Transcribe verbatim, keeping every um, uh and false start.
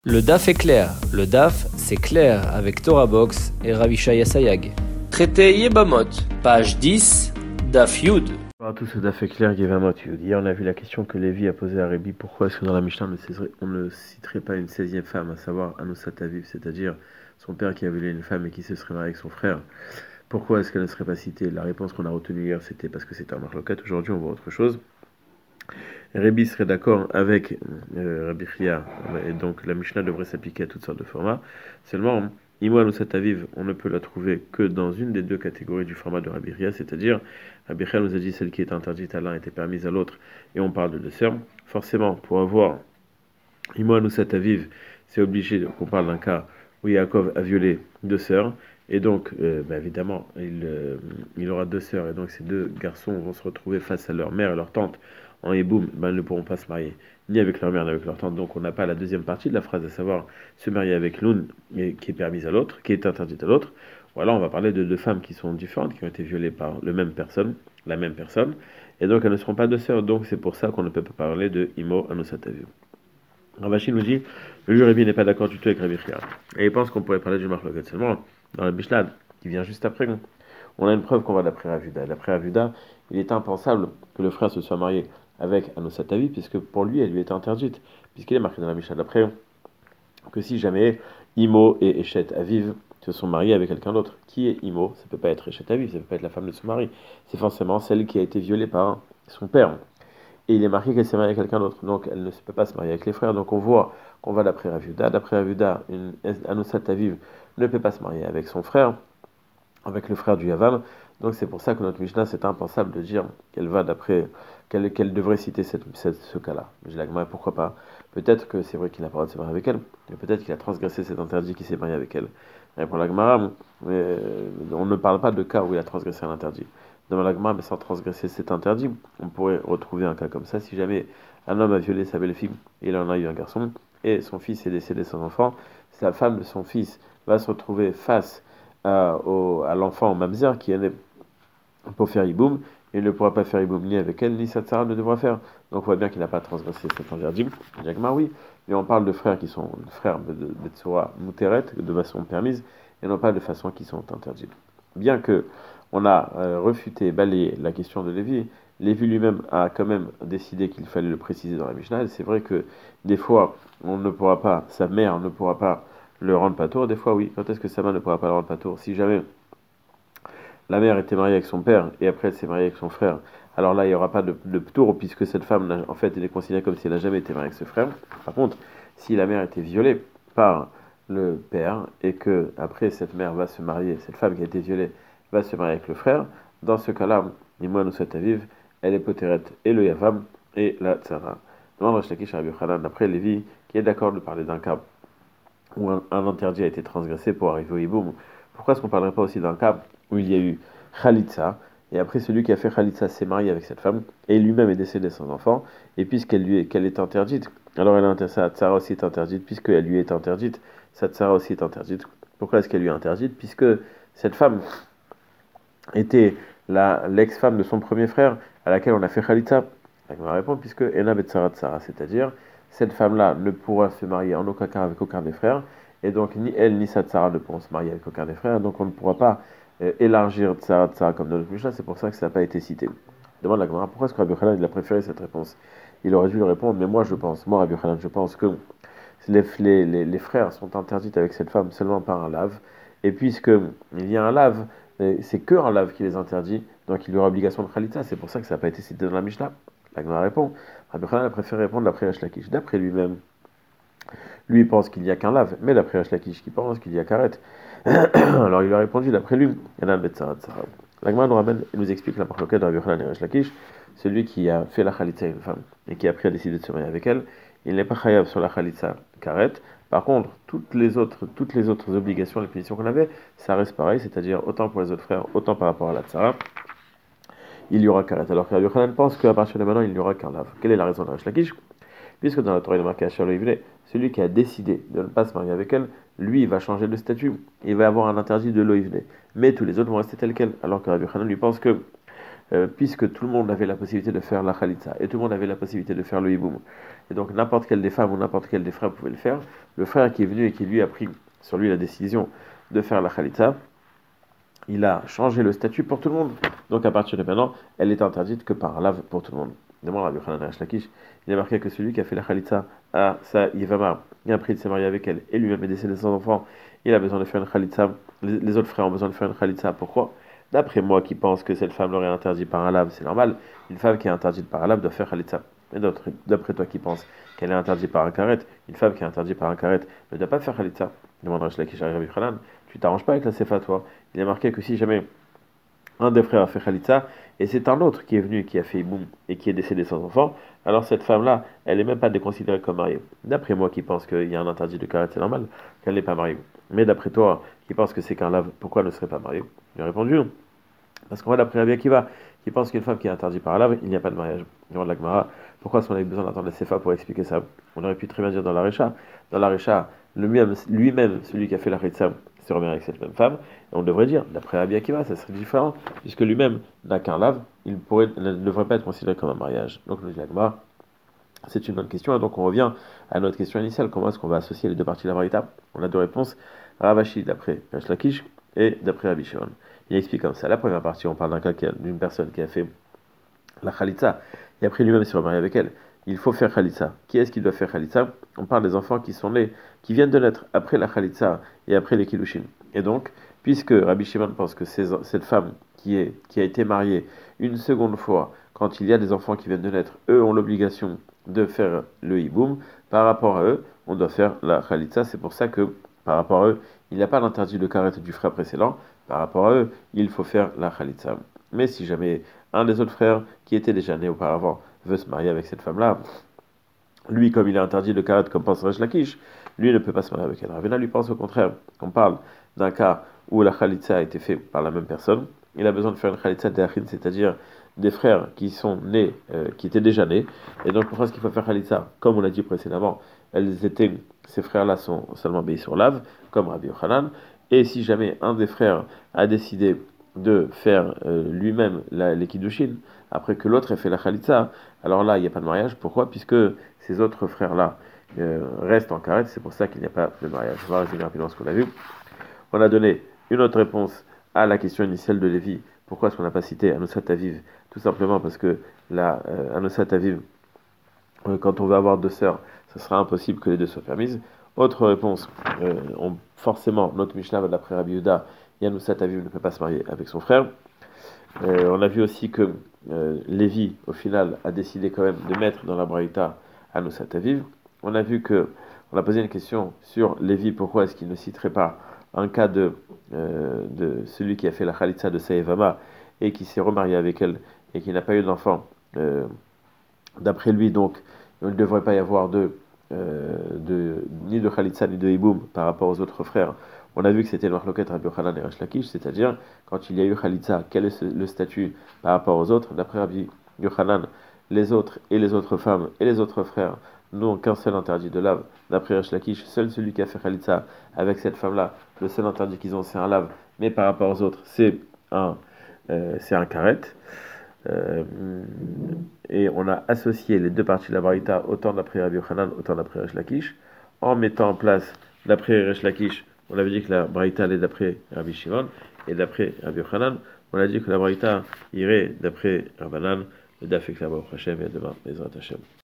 Le D A F est clair. Le D A F, c'est clair avec Torah Box et Ravishaya Sayag. Traité Yebamot, page dix, D A F Yud. Bonjour à tous, le D A F est clair, Yebamot Yud. Hier, on a vu la question que Lévi a posée à Rébi. Pourquoi est-ce que dans la Mishnah, on ne citerait, on ne citerait pas une seizième femme, à savoir Anousat Aviv, c'est-à-dire son père qui a violé une femme et qui se serait marié avec son frère? Pourquoi est-ce qu'elle ne serait pas citée? La réponse qu'on a retenue hier, c'était parce que c'était un marloquette. Aujourd'hui, on voit autre chose. Rébi serait d'accord avec euh, Rabbi Chia, et donc la Mishnah devrait s'appliquer à toutes sortes de formats. Seulement, Imo Anousat Aviv, on ne peut la trouver que dans une des deux catégories du format de Rabbi Chia, c'est-à-dire Rabbi Chia nous a dit celle qui est interdite à l'un était permise à l'autre, et on parle de deux sœurs. Forcément, pour avoir Imo Anousat Aviv, c'est obligé qu'on parle d'un cas où Yaakov a violé deux sœurs, et donc, euh, bah évidemment, il, euh, il aura deux sœurs, et donc ces deux garçons vont se retrouver face à leur mère et leur tante en Eboum, ben, ils ne pourront pas se marier ni avec leur mère ni avec leur tante. Donc on n'a pas la deuxième partie de la phrase, à savoir se marier avec l'une qui est permise à l'autre, qui est interdite à l'autre. Voilà, on va parler de deux femmes qui sont différentes, qui ont été violées par le même personne, la même personne, et donc elles ne seront pas deux sœurs. Donc c'est pour ça qu'on ne peut pas parler de Imo Anousat Aviv. Ravashi nous dit le juge Rébi n'est pas d'accord du tout avec Rabbi Chia, et il pense qu'on pourrait parler du marloquet seulement dans la Mishnah qui vient juste après. On a une preuve qu'on va d'après Ravuda. D'après Ravuda, il est impensable que le frère se soit marié avec Anousat Aviv, puisque pour lui, elle lui était interdite, puisqu'il est marqué dans la Mishnah d'après que si jamais Imo et Eshet Aviv se sont mariés avec quelqu'un d'autre. Qui est Imo? Ça ne peut pas être Eshet Aviv, ça ne peut pas être la femme de son mari. C'est forcément celle qui a été violée par son père. Et il est marqué qu'elle s'est mariée avec quelqu'un d'autre. Donc elle ne peut pas se marier avec les frères. Donc on voit qu'on va d'après Ravuda. D'après Ravuda, une Anousat Aviv ne peut pas se marier avec son frère, avec le frère du Yavam. Donc c'est pour ça que notre Mishnah, c'est impensable de dire qu'elle va d'après, qu'elle, qu'elle devrait citer cette, cette, ce cas-là. Mais je la Gemara, pourquoi pas? Peut-être que c'est vrai qu'il n'a pas le droit de se marier avec elle, mais peut-être qu'il a transgressé cet interdit qui s'est marié avec elle. Et pour la Gemara, euh, on ne parle pas de cas où il a transgressé un interdit. Dans la Gemara, mais sans transgresser cet interdit, on pourrait retrouver un cas comme ça. Si jamais un homme a violé sa belle-fille, et il en a eu un garçon, et son fils est décédé sans enfant, la femme de son fils va se retrouver face à, au, à l'enfant mamzer qui est né pour faire Iboum, et il ne pourra pas faire Iboum ni avec elle, ni sa tsara ne devra faire. Donc on voit bien qu'il n'a pas transgressé cet interdit. Jacquemart, oui, mais on parle de frères qui sont frères de Betsora Mouteret, de façon permise, et non pas de façon qui sont interdites. Bien que on a euh, refuté, balayé la question de Lévi, Lévi lui-même a quand même décidé qu'il fallait le préciser dans la Mishnah. C'est vrai que des fois, on ne pourra pas, sa mère ne pourra pas le rendre patour. Des fois, oui. Quand est-ce que sa mère ne pourra pas le rendre patour? Si jamais la mère était mariée avec son père et après elle s'est mariée avec son frère, alors là il n'y aura pas de, de ptour puisque cette femme, en fait, elle est considérée comme si elle n'a jamais été mariée avec ce frère. Par contre, si la mère était violée par le père et que après cette mère va se marier, cette femme qui a été violée va se marier avec le frère, dans ce cas-là, Imo Anousat Aviv, elle est potérette et le yavam et la tsara. Demande Resh Lakish à Rabbi Yochanan, après Lévi, qui est d'accord de parler d'un cas où un, un interdit a été transgressé pour arriver au hiboum. Pourquoi est-ce qu'on ne parlerait pas aussi d'un cas où il y a eu Khalitsa, et après celui qui a fait Khalitsa s'est marié avec cette femme, et lui-même est décédé sans enfant, et puisqu'elle lui est, qu'elle est interdite, alors elle est, sa tsara aussi est interdite, puisqu'elle lui est interdite, sa tsara aussi est interdite. Pourquoi est-ce qu'elle lui est interdite? Puisque cette femme était la, l'ex-femme de son premier frère, à laquelle on a fait Khalitsa. On va répondre, puisque Ena Betsara Tsara, c'est-à-dire, cette femme-là ne pourra se marier en aucun cas avec aucun des frères, et donc ni elle ni sa Tsara ne pourront se marier avec aucun des frères, donc on ne pourra pas euh, élargir Tsara Tsara comme dans notre Mishnah, c'est pour ça que ça n'a pas été cité. Demande la Gemara, pourquoi est-ce que Rabbi Yochanan il a préféré cette réponse? Il aurait dû lui répondre, mais moi je pense, moi Rabbi Yochanan, je pense que les, les, les, les frères sont interdits avec cette femme seulement par un lave, et puisque il y a un lave, c'est que un lave qui les interdit, donc il y aura obligation de Khalitsa, c'est pour ça que ça n'a pas été cité dans la Mishnah. La Gemara répond, Rabbi Yochanan a préféré répondre d'après Resh Lakish, d'après lui-même. Lui il pense qu'il n'y a qu'un lave, mais d'après Resh Lakish qui pense qu'il y a qu'arrête. Alors il lui a répondu d'après lui, Yanan Betsara Tsara. La Gemara nous ramène et nous explique la marloquette de Rabbi Yochanan et Resh Lakish, celui qui a fait la Khalitsa à une femme et qui a pris à décider de se marier avec elle, il n'est pas chayav sur la Khalitsa karet. Par contre, toutes les autres, toutes les autres obligations, les punitions qu'on avait, ça reste pareil, c'est-à-dire autant pour les autres frères, autant par rapport à la tsara, il y aura karet. Alors que Rabbi Yochanan pense qu'à partir de maintenant, il n'y aura qu'un lave. Quelle est la raison de Resh Lakish? Puisque dans la Torah, il est marqué Asher lo yivne, celui qui a décidé de ne pas se marier avec elle, lui, il va changer de statut. Il va avoir un interdit de lo yivne. Mais tous les autres vont rester tels quels. Alors que Rabbi Yochanan lui pense que euh, puisque tout le monde avait la possibilité de faire la khalitsa, et tout le monde avait la possibilité de faire le hiboum, et donc n'importe quel des femmes ou n'importe quel des frères pouvait le faire, le frère qui est venu et qui lui a pris sur lui la décision de faire la khalitsa, il a changé le statut pour tout le monde. Donc à partir de maintenant, elle est interdite que par lave pour tout le monde. Demande Rabbi Yochanan Resh Lakish, il a marqué que celui qui a fait la khalitsa à sa yivama, il a pris de se marier avec elle, et lui-même est décédé sans enfant, il a besoin de faire une khalitsa. Les, les autres frères ont besoin de faire une khalitsa. Pourquoi? D'après moi, qui pense que cette femme l'aurait interdit par un lave, c'est normal. Une femme qui est interdite par un lave doit faire khalitsa. Et d'après toi qui pense qu'elle est interdite par un karet, une femme qui est interdite par un karet ne doit pas faire khalitsa. Demande Resh Lakish à Rabbi Yochanan, tu t'arranges pas avec la sefa, toi. Il a marqué que si jamais un des frères a fait khalitsa, et c'est un autre qui est venu, qui a fait boum, et qui est décédé sans enfant, alors cette femme-là, elle n'est même pas déconsidérée comme mariée. D'après moi, qui pense qu'il y a un interdit de karet, c'est normal qu'elle n'est pas mariée. Mais d'après toi, qui pense que c'est qu'un lave, pourquoi elle ne serait pas mariée? Il a répondu non. Parce qu'on va d'après Rabbi Akiva, qui pense qu'une femme qui est interdite par un lave, il n'y a pas de mariage. Demande la Gemara, pourquoi est-ce qu'on avait besoin d'attendre la sefa pour expliquer ça? On aurait pu très bien dire dans la Recha. Dans la Recha, lui-même, lui-même, celui qui a fait la khalitsa, s'est remis avec cette même femme, et on devrait dire, d'après Rabbi Akiva, ça serait différent, puisque lui-même n'a qu'un lave, il pourrait, ne devrait pas être considéré comme un mariage. Donc nous dit la Gemara, c'est une bonne question, et donc on revient à notre question initiale, comment est-ce qu'on va associer les deux parties de la Braïta? On a deux réponses, Rav Ashi d'après Resh Lakish et d'après Rabbi Shimon. Il explique comme ça, la première partie, on parle d'un cas d'une personne qui a fait la khalitsa, et après lui-même s'est remarié avec elle. Il faut faire khalitsa. Qui est-ce qui doit faire khalitsa? On parle des enfants qui sont nés, qui viennent de naître après la khalitsa et après les kiddushin. Et donc, puisque Rabbi Shimon pense que ces, cette femme qui, est, qui a été mariée une seconde fois, quand il y a des enfants qui viennent de naître, eux ont l'obligation de faire le hiboum. Par rapport à eux, on doit faire la khalitsa. C'est pour ça que, par rapport à eux, il n'y a pas l'interdit de karet du frère précédent. Par rapport à eux, il faut faire la khalitsa. Mais si jamais un des autres frères qui était déjà né auparavant veut se marier avec cette femme-là, lui, comme il est interdit de karet, comme pense Resh Lakish, lui ne peut pas se marier avec elle. Ravina lui pense au contraire. On parle d'un cas où la khalitsa a été faite par la même personne. Il a besoin de faire une khalitsa d'Achin, c'est-à-dire des frères qui sont nés, euh, qui étaient déjà nés. Et donc, pourquoi est-ce qu'il faut faire khalitsa? Comme on l'a dit précédemment, elles étaient, ces frères-là sont seulement béis sur lave, comme Rabbi Yochanan. Et si jamais un des frères a décidé de faire euh, lui-même la, les kiddushin, après que l'autre ait fait la khalitsa, alors là, il n'y a pas de mariage. Pourquoi? Puisque ces autres frères-là euh, restent en karet, c'est pour ça qu'il n'y a pas de mariage. On va résumer rapidement ce qu'on a vu. On a donné une autre réponse à la question initiale de Lévi. Pourquoi est-ce qu'on n'a pas cité Anosat Aviv? Tout simplement parce que la euh, Anosat Aviv, euh, quand on veut avoir deux sœurs, ce sera impossible que les deux soient permises. Autre réponse, euh, on, forcément, notre Mishnah, d'après Rabbi Yehuda, Yanusat Aviv ne peut pas se marier avec son frère. Euh, on a vu aussi que euh, Lévi, au final, a décidé quand même de mettre dans la Braïta Anusat Aviv. On a vu que, on a posé une question sur Lévi, pourquoi est-ce qu'il ne citerait pas un cas de, euh, de celui qui a fait la Khalitsa de Saïvama et qui s'est remarié avec elle et qui n'a pas eu d'enfant. Euh, d'après lui, donc, il ne devrait pas y avoir de, euh, de ni de Khalitsa ni de Hiboum par rapport aux autres frères. On a vu que c'était le Marloket Rabbi Yochanan et Resh Lakish, c'est-à-dire, quand il y a eu Khalitsa, quel est le statut par rapport aux autres? D'après Rabbi Yochanan, les autres et les autres femmes et les autres frères n'ont qu'un seul interdit de lave. D'après Resh Lakish, seul celui qui a fait Khalitsa avec cette femme-là, le seul interdit qu'ils ont, c'est un lave, mais par rapport aux autres, c'est un, euh, c'est un karet. Euh, et on a associé les deux parties de la Braïta, autant d'après Rabbi Yochanan, autant d'après Resh Lakish, en mettant en place, d'après Resh Lakish, on avait dit que la Braïta allait d'après Rabbi Shimon, et d'après Rabbi Yochanan, on a dit que la Braïta irait d'après Rabbanan, le Daf Ekla Baruch Hashem, et demain, Bezrat Hashem.